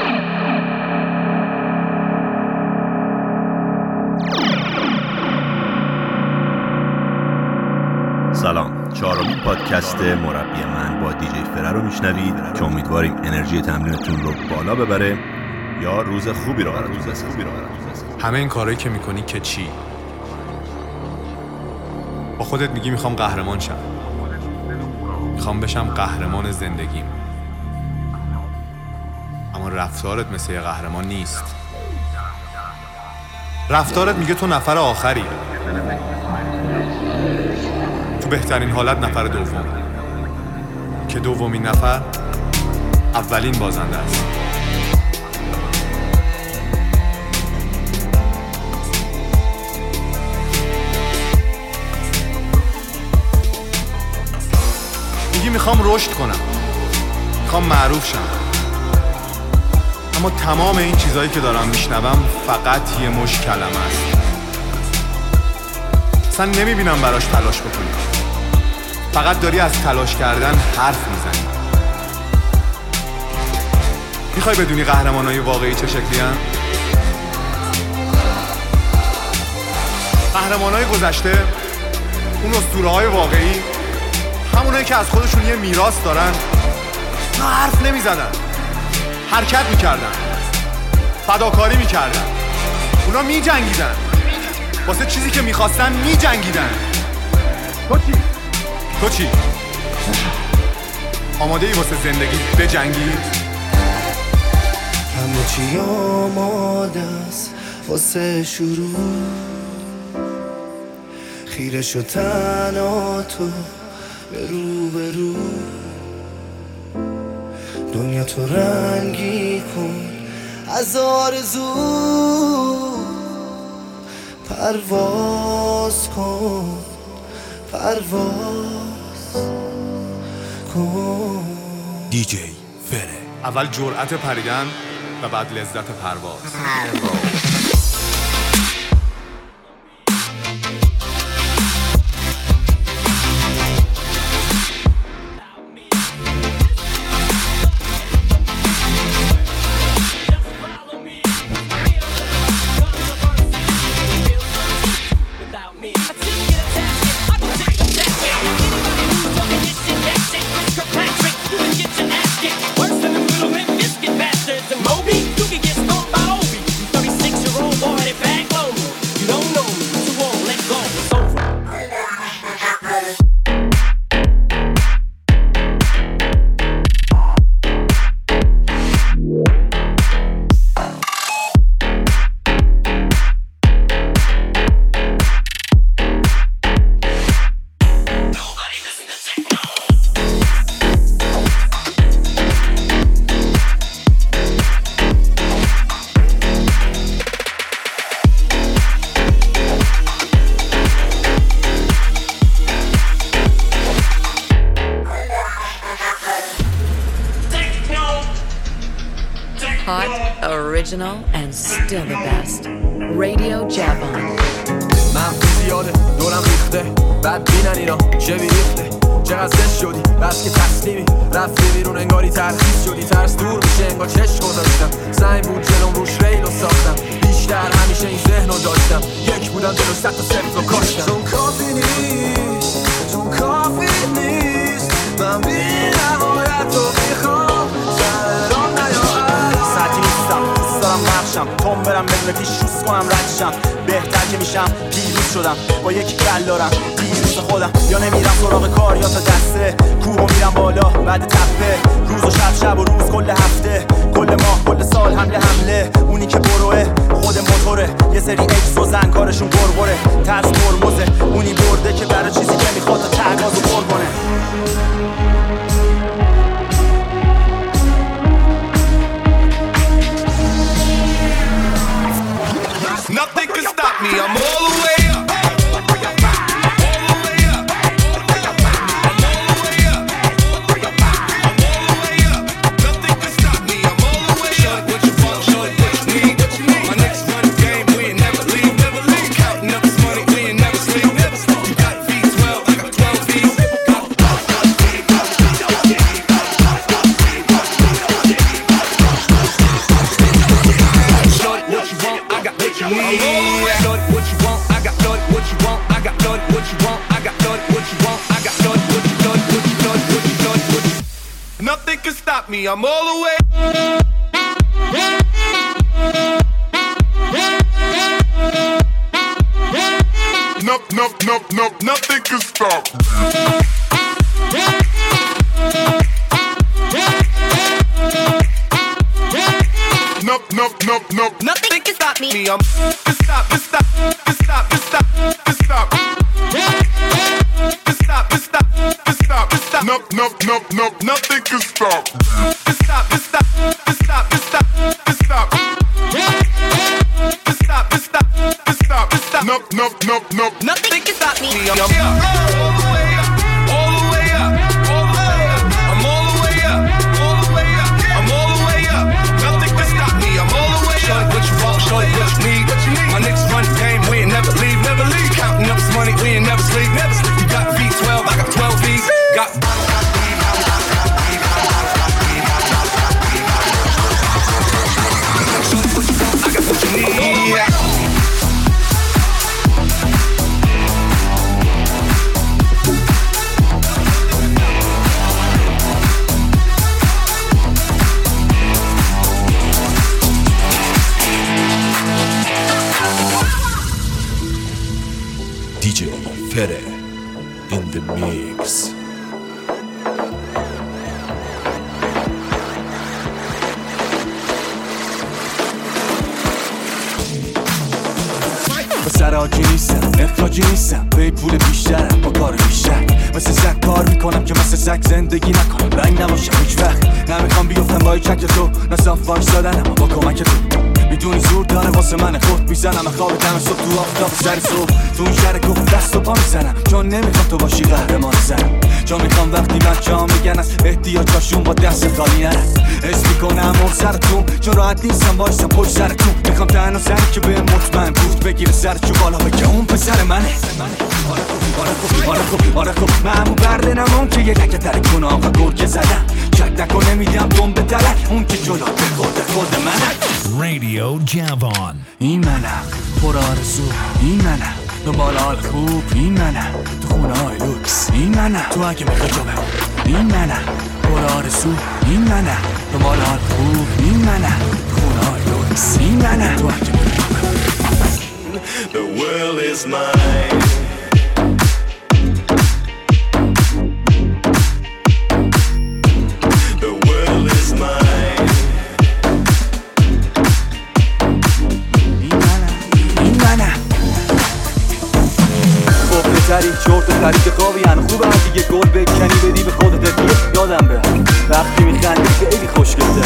سلام، چهارمین پادکست مربی من با دیجی فره رو میشنوید که امیدواریم انرژی تمرینتون رو بالا ببره یا روز خوبی رو براتون بسازه. همه این کارهایی که میکنی که چی؟ با خودت میگی میخوام قهرمان شم، میخوام بشم قهرمان زندگیم، اما رفتارت مثل یه قهرمان نیست. رفتارت میگه تو نفر آخری، تو بهترین حالت نفر دوم، که دومین نفر اولین بازنده است. میگی میخوام رشد کنم، میخوام معروف شم، اما تمام این چیزایی که دارم میشنوم فقط یه مش کلمه است. اصلا نمیبینم براش تلاش بکنی، فقط داری از تلاش کردن حرف میزنی. میخوای بدونی قهرمانای واقعی چه شکلی هن؟ قهرمانای گذشته، اون اسطوره‌های واقعی، همونایی که از خودشون یه میراث دارن، نه حرف نمیزدن، حرکت میکردن، فداکاری میکردن، اونا میجنگیدن، واسه چیزی که میخواستن میجنگیدن. تو چی؟ آماده ای واسه زندگی بجنگی؟ همه چی آماده است واسه شروع، خیره شو تنها تو به رو، دنیا تو رنگی کن از آرزو، پرواز کن، پرواز کن. دیجی فره. اول جرأت پریدن و بعد لذت پرواز. Original and still the best. Radio Javon. من زیاده دورم ریخته، بعد بینن اینا چه بیریخته، چقدر زشت شدی بس که تسلیمی، رفتی بیرون انگاری ترخیص شدی، ترس دور میشه انگار چشم گذاشتم، سنگ بود جلوم روش ریلو ساختم، بیشتر همیشه این ذهنو داشتم، یک بودم جلو 100 تا صفر رو کاشتم. چون کافی نیست، چون کافی نیست، من بی نهایت رو میخوام، سرام نیارم ساعتی نیستم، دوست دارم بخشم تون برم بدون پیش روز کنم ردشم، بهتر که میشم پیروز شدم، با یکی کل دارم دیروز خودم، یا نمیرم سراغ کار یا تا دسته کوه میرم بالا بعد تپه، روز و شب و روز کل هفته، کل ماه کل سال حمله اونی که بروه خود موتوره، یه سری اکس و زن کارشون گرگره، ترس ترمزه اونی برده که برای چیزی که میخواد تا تگازو پر کنه. Nothing can stop me, I'm all the way up. Well, me, I'm all the way. Nothing can stop. Nothing can stop me. I'm stop. Nothing can stop. Nothing can stop me. I'm all the way up. I'm all the way up. I'm all the way up. Nothing can stop me. I'm all the way up. Shorty, what you want? Shorty, what you need? My niggas run the game. We ain't never leave. Counting up this money. We ain't never sleep. You got V12. I got 12 V's. Got. I got what you need. DJ Fere in the mix. سراجی نیستم، اخراجی نیستم، به پول بیشترم با کار بیشتر. مثل سگ کار میکنم که مثل سگ زندگی نکنم، رنگ نباشم هیچ وقت. نمیخوام بیفتم با چک تو، نه صاف وایسادنم اما با کمک تو. میدونی زور داره واسه من، خود میزنم خواب دم صبح تو آفتاب سر صبح. تو این شهر گفت دست و پا میزنم، چون نمیخوام تو باشی قهرمان زنم. چون میخوام وقتی بچه‌ها میگن از احتیاجاشون با دست خالی نرم. حس میکنم مر سرتون، چون راحت نیستم وایسم پشت سرتون. میخوام تنها زنی که به مطمئن بود بگیره سرشو بالا بگه اون پسر منه. آره خب من همون برده نمون که یه لکه تره کنه آقا گرگه زدم. شک نکن نمیدیم دم به تلک، اون که جلو به خود منه. رادیو جوان این منم، پر آرزو این منم، دنبال حال خوب این منم، تو خونه های لوکس این منم، تو اگه میخوای جا بمون این منم، پر آرزو این منم، دنبال حال خوب این منم، تو خونه های لوکس این منم، تو اگه میخوای جا بمون. The world is mine. The world is mine. این منم بهتری چورت خرید خوابی هنو خوبه هم دیگه گل بکنی بدی به خودت دیگه یادم به وقتی میخندی خیلی خوشگل‌تر.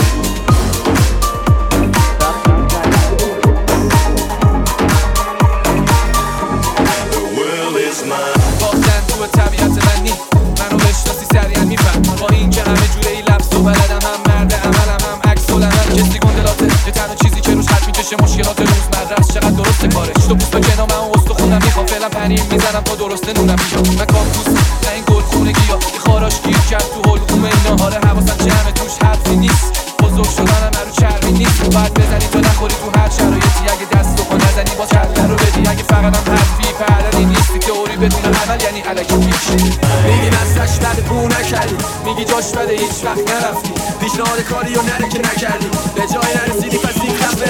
باختن تو طبیعت منی منو بشناسی سریعا میفهم با این که همه جوره ای لفظ و بلدم هم مرد عملم هم عکس العمل کسی گندلاته یه تنها چیزی که روش خط میکشه مشکلات روزمره است چقدر درسته کارش تو پوست و جنام اون استخونم میخوام فعلا پنیر میزنم تا درسته نونم میشم من کاکوس نه این گل خونگی ها یه خاراش گیر کرد تو حلقوم اینا آره حواسم جمعه توش حرفی نیست بزرگ شدنم رو چرمی نیست باید بزنی تا نخوری تو هر شرایطی اگه دست و پا نزنی باز چرده رو بدی اگه فقط هم حرفی پردنی نیستی تئوری بدون عمل یعنی الکی پیش میگی نستش بده بو نکردی میگی جاش بده هیچ وقت نرفتی پیشنهاد کاری و نره که نکردی به جای نرسیدی پس این خفه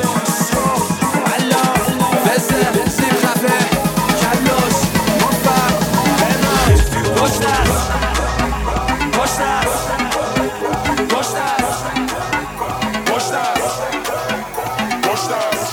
بزه زیر خفه کلاش مفر پشت است پشت است پشت است پشت است پشت است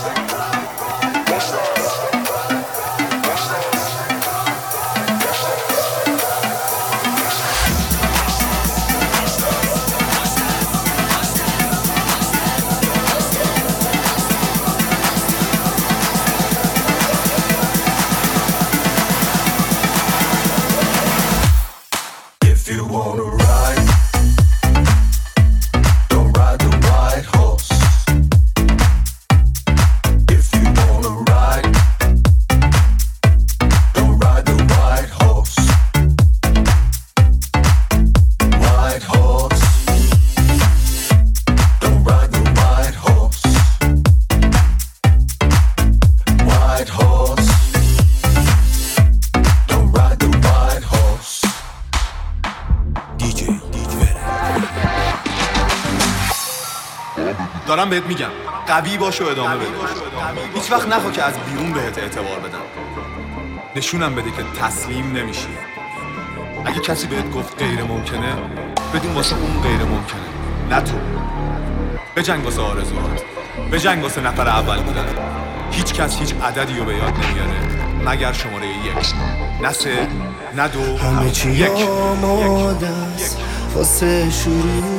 دارم بهت میگم قوی باش و ادامه بده. هیچ وقت نخوا که از بیرون بهت اعتبار بدن. نشونم بده که تسلیم نمیشی. اگه کسی بهت گفت غیر ممکنه، بدون واسه اون غیر ممکنه، نه تو. بجنگ واسه آرزوات، بجنگ واسه نفر اول بودن. هیچ کس هیچ عددی رو به یاد نمیاره مگر شماره 1، نه 3، نه 2، همه چی آماده است واسه شروع.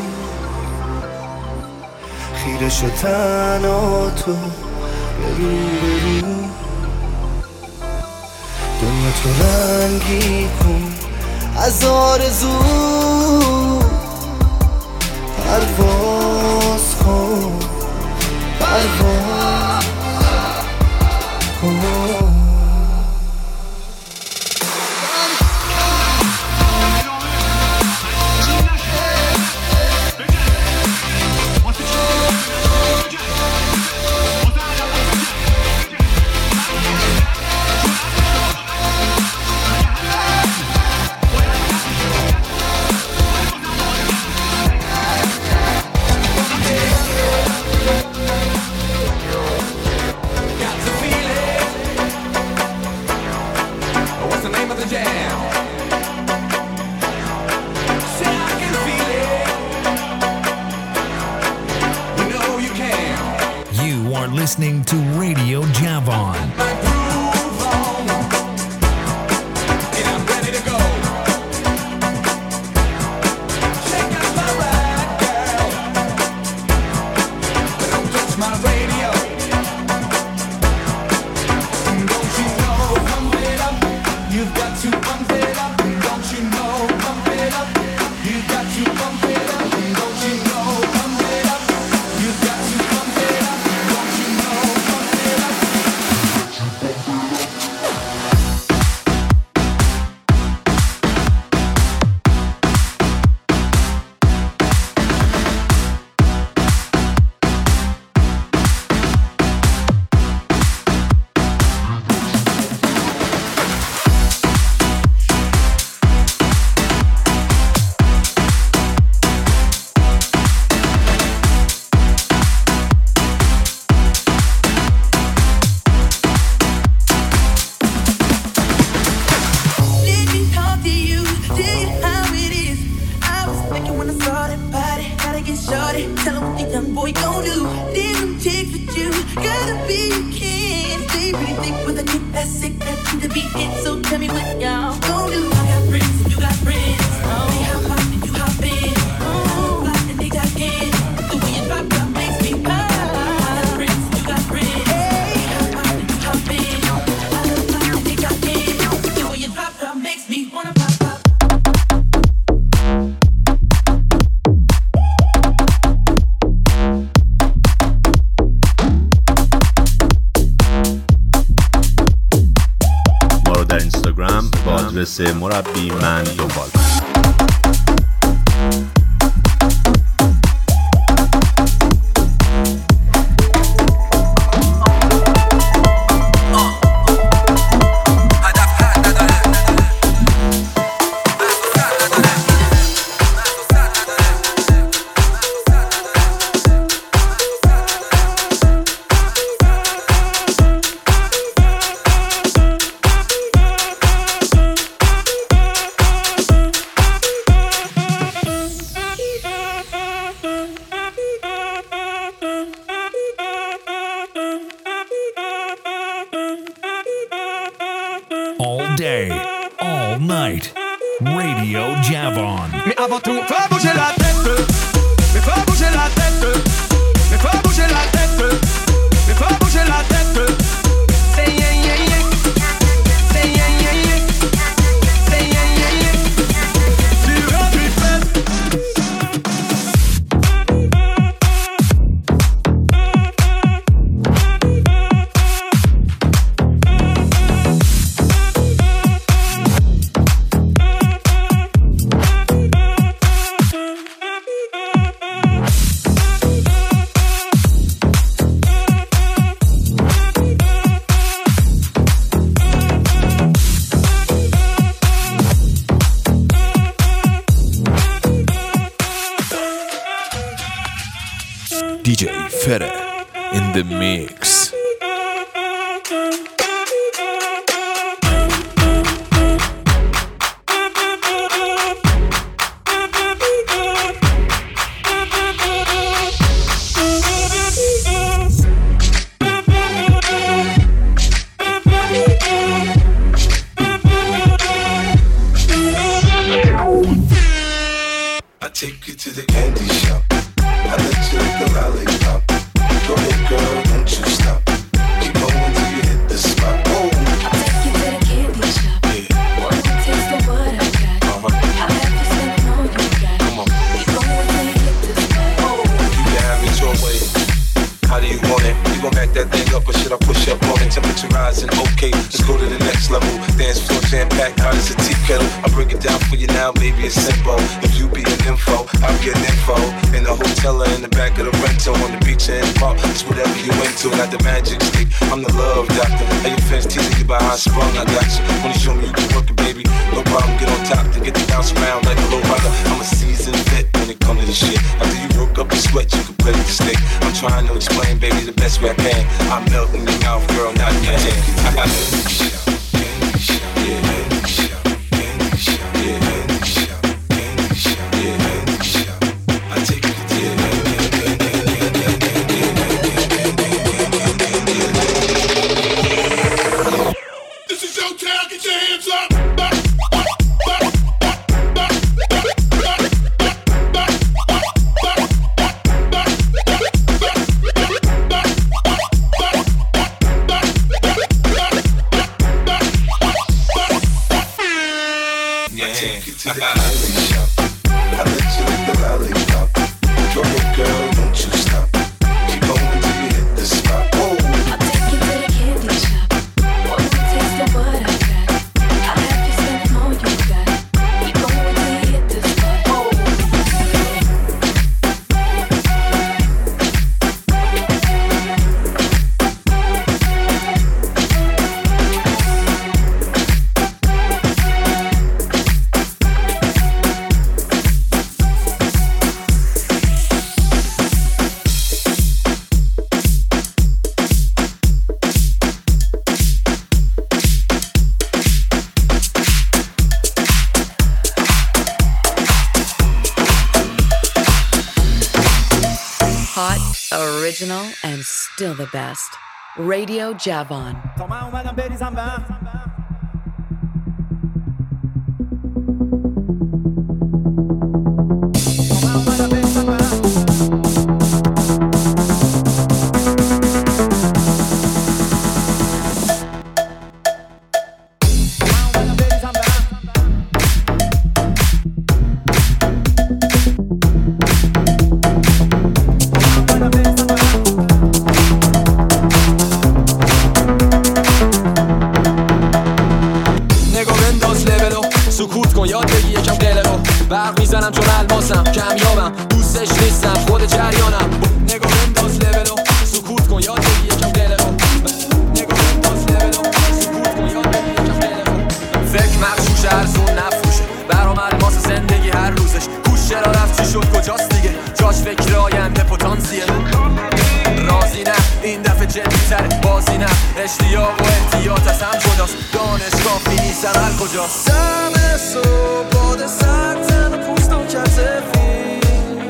خیره شو تنها تو برو برو. دنیا تو رنگی کن از آرزو. پرواز کن پرواز کن. Listening to Radio Javon. آدرس مربی من دنبال کن. All day, all night, Radio Javon. Mais avant tout, fais bouger la tête. Mais fais bouger la tête. Mais fais bouger la tête. Mais fais bouger la tête. Say yeah yeah yeah. Say yeah yeah yeah. Say yeah yeah yeah. Tu vas plus faire. DJ Fere in the mix. Take you to the candy shop. I let you lick the lollipop. Go ahead, girl, don't you stop. Keep going till you hit the spot. Oh, I take you to the candy shop. Yeah. Want to taste of what I got? I'll have you spending all you got. Come on. Keep going till you hit the spot. Oh, you can have it your way. How do you want it? You gon' back that thing up or should I push up on it? Temperature rising, okay, let's go to the next level. Dance floor jam-packed, hot as a tea kettle. I break it down for you now, baby, it's simple. If you be an info, I'll get an info. In the hotel or in the back of the rental, on the beach or in the park, it's whatever you into. Got the magic stick, I'm the love doctor. Hey, your fans teasing you about how I sprung, I got you. Wanna show me you can work it, baby? No problem, get on top to get the bounce around like a low rider. I'm a seasoned vet when it comes to this shit. After you work up your sweat, you can play with the stick. I'm trying to explain, baby, the best way I can. I'm melting your mouth, girl, not your hand. I got it. Original and still the best. Radio Javon. میزنم چون الماسم کمیابم دوستش نیستم خود جریانم نگاه بنداز لولو سکوت کن یاد بگی یکم دلو نگاه بنداز لولو سکوت کن یاد بگی یکم دلو فکر مغشوش ارزون نفروشه برام الماس زندگی هر روزش گوش چرا رفت چی شد کجاست دیگه جاش فکر آینده پتانسیه رازی نه این دفعه جدی تره بازی نه اشتیاق و احتیاط از هم جداست دانشگاه فینیس عمل کجاست دم صبح باد سرد پوستم کرد سفید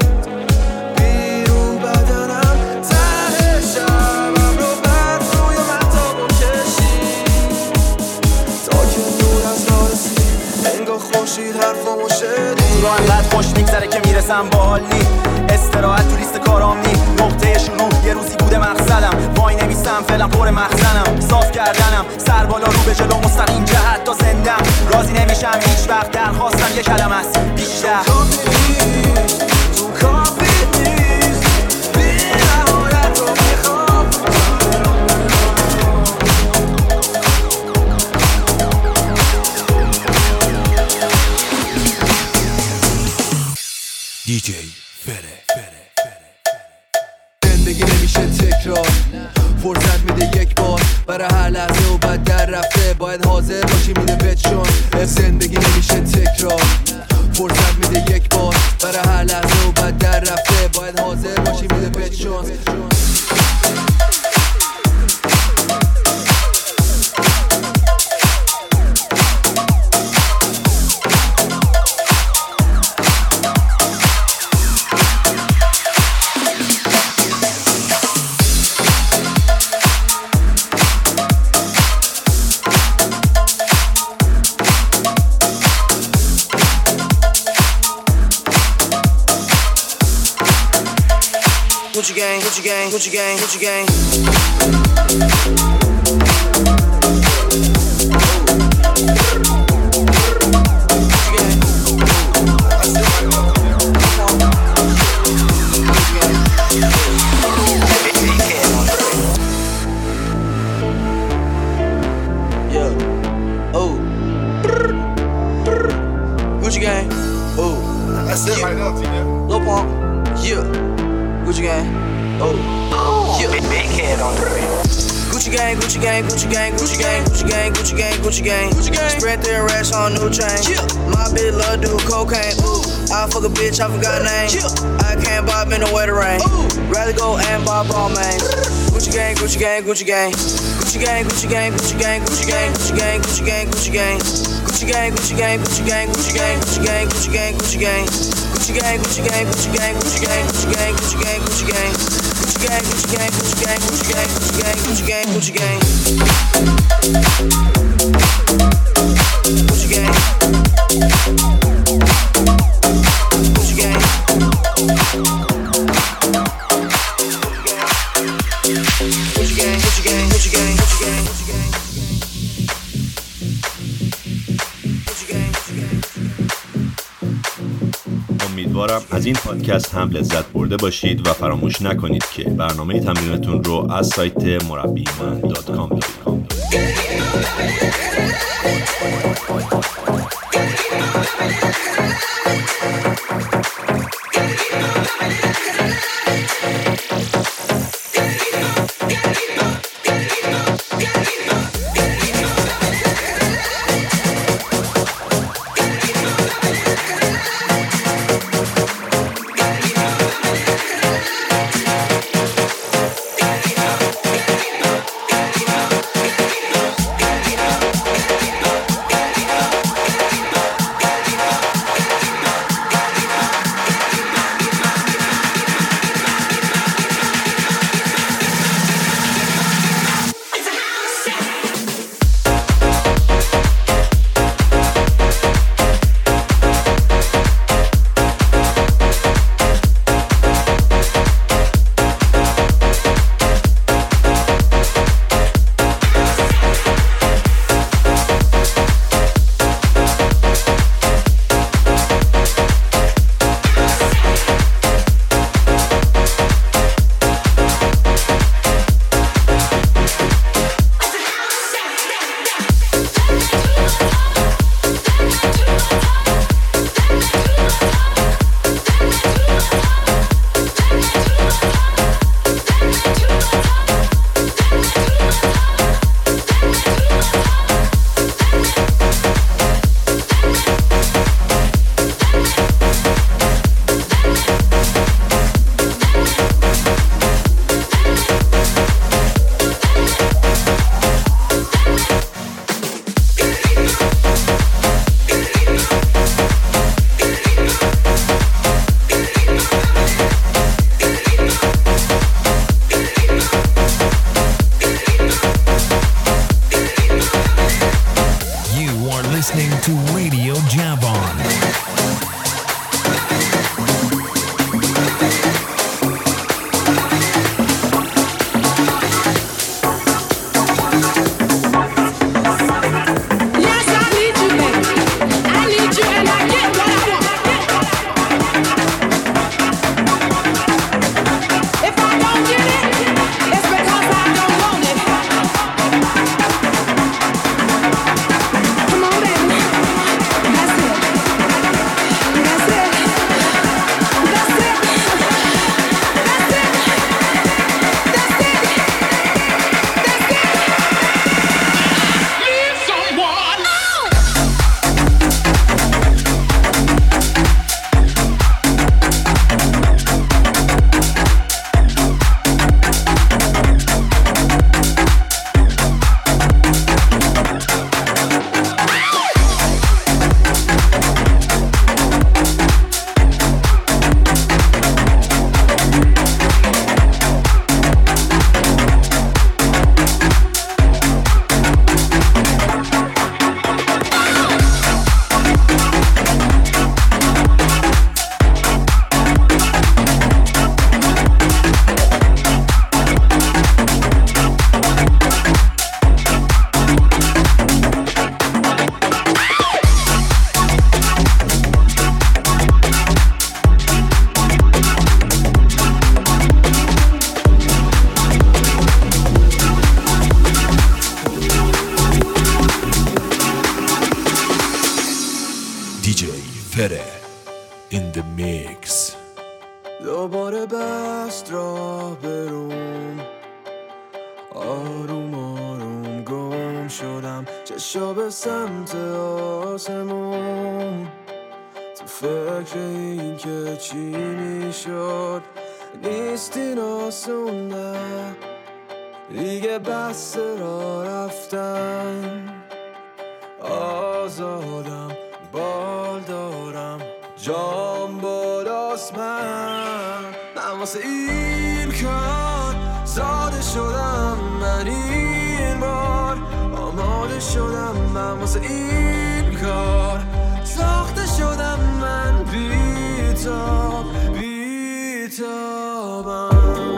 بیرون بدنم ته شبم رو برد روی مطابو کشید تا که دور از راه رسید انگاه خورشید حرفامو شدید تو انقدر خوش میگذره که میرسم با حال نی استراحت تو لیست کارام نی نقطه شروع یه روزی بوده مقصدم وای نمیستم فعلا پر مخزنم صاف کردنم سر بالا رو به جلو مستقیم جهت تا زندم راضی نمیشم هیچ وقت درخواستم یه کلمه است بیشتر تو کافی نیست بی نهایت رو میخوام دیجی فره زندگی نمیشه تکرار فرصت میده یک بار برای هر لحظه و بعد در رفته باید حاضر باشی میده بچون زندگی نمیشه تکرار فرصت میده یک بار برای هر لحظه و بعد در رفته باید حاضر باشی میده بهت شانس. Gucci gang, Gucci gang, Gucci gang, Gucci gang. Yeah. Oh. Gucci gang. Oh. That's it right now, TJ. Lil Pump. Yeah. Gucci gang, oh, yeah. Big head on the way. Gucci gang, Gucci gang, Gucci gang, Gucci gang, Gucci gang, Gucci gang, Gucci gang, Gucci gang. Spread their racks on new chain. Yeah. My bitch love do cocaine. Ooh. I fuck a bitch, I forgot name. Yeah. I can't bob in the weather rain. Ooh. Rather go and bob all mains. Gucci gang, Gucci gang, Gucci gang, Gucci gang, Gucci gang, Gucci gang, Gucci gang, Gucci gang, Gucci gang, Gucci gang, Gucci gang, Gucci gang, Gucci gang, Gucci gang, Gucci gang, Gucci gang, Gucci gang. Gucci gang, Gucci gang, Gucci gang, Gucci gang, Gucci gang, Gucci gang, Gucci gang, Gucci gang, Gucci gang, Gucci gang, Gucci gang, Gucci gang, Gucci gang, Gucci gang, Gucci gang, Gucci gang, Gucci gang, Gucci gang, Gucci gang. امیدوارم از این پادکست هم لذت برده باشید و فراموش نکنید که برنامه تمرینتون رو از سایت مربیمن.com ببینید. Fede in the mix. دوباره بست راه بروم، آروم آروم گم شدم، چشا به سمت آسمون، تو فکر این که چی میشد نیست این آسون، نه دیگه بس را رفتن، آزادم بال دارم جام بالاست، من واسه این کار ساده شدم، من این بار آماده شدم، من واسه این کار ساخته شدم، من بی‌تاب بی‌تابم.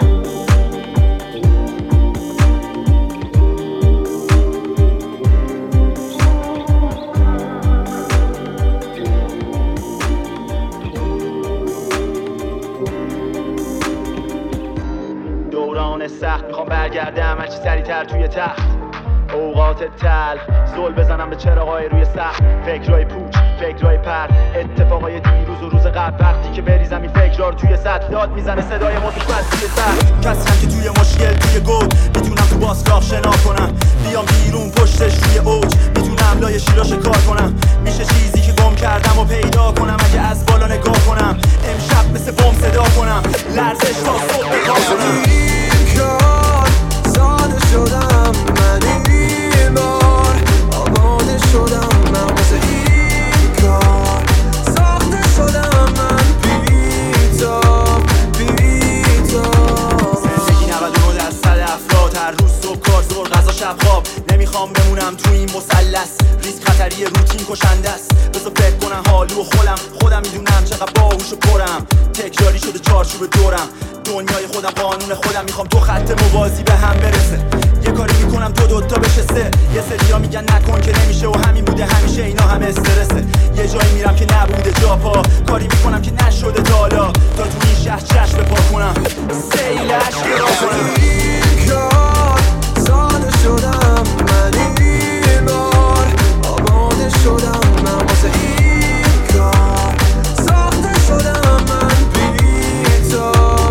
سخت میخوام برگردم هرچی سریعتر توی تخت، اوقات تل زل بزنم به چراغای روی سقف، فکرای پوچ فکرای پر، اتفاقای دیروز و روز قبل، وقتی که بریزم این فکرها رو توی سطح، داد میزنه صدای موسیقی توی سطح، کسیم که توی مشکل توی گود میتونم تو باسلاف شنا کنم، بیام بیرون پشتش روی اوج میتونم لای شیراش کار کنم، میشه چیزی که گم کردم و پیدا کنم اگه از بالا نگاه کنم، امشب مثل بم صدا کنم، لرزش تا صبح نگاه کنم، کار ساده شدم، من این بار آماده شدم، من واسه این کار ساخته شدم، من بی‌تاب بی‌تاب. زندگی 99% افراد هر روز صبح کار زور غذا شب خواب، نمیخوام بمونم تو این مثلث، ریسک خطری روتین کشنده است، بذار فکر کنم حالو و خودم میدونم چقدر باهوش و پرم، تکراری شده چارچوب دورم، دنیای خودم قانون خودم، میخوام تو خط موازی به هم برسه، یه کاری میکنم دوتا بشه سه، یه سریا میگن نکن که نمیشه و همین بوده همیشه، اینا همه استرسه، یه جایی میرم که نبوده جا پا، کاری میکنم که نشده تا حالا، تا تو این شهر چشم بپا کنم، سیلش برا کنم، این کار ساده شدم، من این بار آماده شدم، من واسه این کار ساخته شدم، من بی‌تاب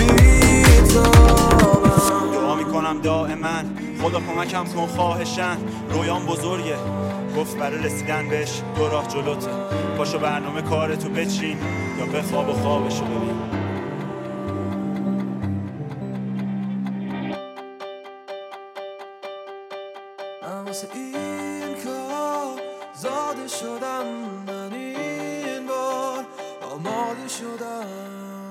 بی‌تابم. دعا میکنم دائما خدا کمکم کن خواهشن، رویام بزرگه گفت برای رسیدن بهش 2 راه جلوته، پاشو برنامه کارتو بچین یا بخواب و خوابشو ببین. من واسه این کار زاده شدم، من این بار آماده شدم.